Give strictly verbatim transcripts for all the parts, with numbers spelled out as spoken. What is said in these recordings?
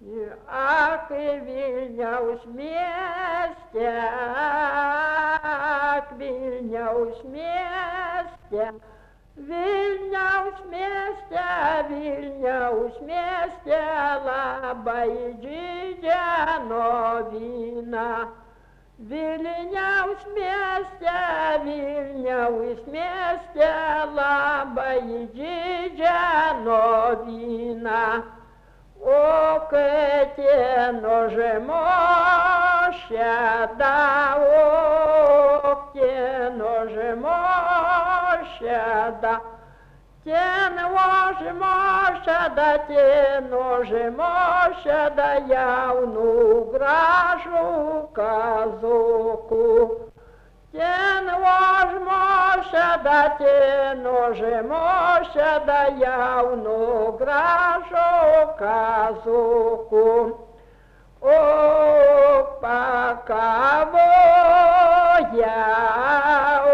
Ak, Vilniaus mieste, ak, Vilniaus mieste, Vilniaus mieste, Vilniaus mieste labai didžią noviną. Vilniaus mieste, Vilniaus mieste labai didžią noviną. O Keteno Żemosiada, o Keteno Żemosiada, Keteno Żemosiada, Keteno Żemosiada, jaunų gražų kazokų. Keteno Żemosiada, Keteno Żemosiada, jaunų gražų kazokų. O pakavoja, o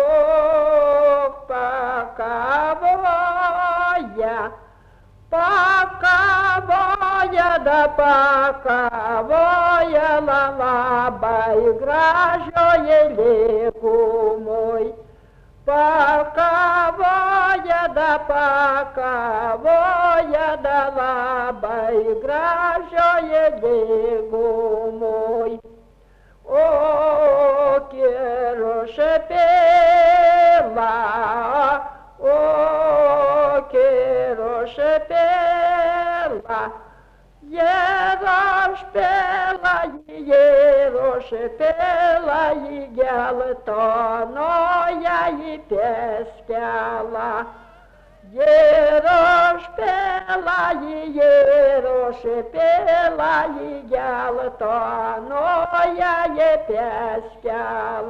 pakavoja, pakavoja da pakavoja labai gražioje lygumoj. Pakavoja da pakavoja da labai gražioje lygumoj. O Kirošepėla, o Kirošepėla, Jerošpėla, Jerošpėla, į geltonoje į peskelą. Jerošpėla, Jerošpėla, į geltonoje į peskelą.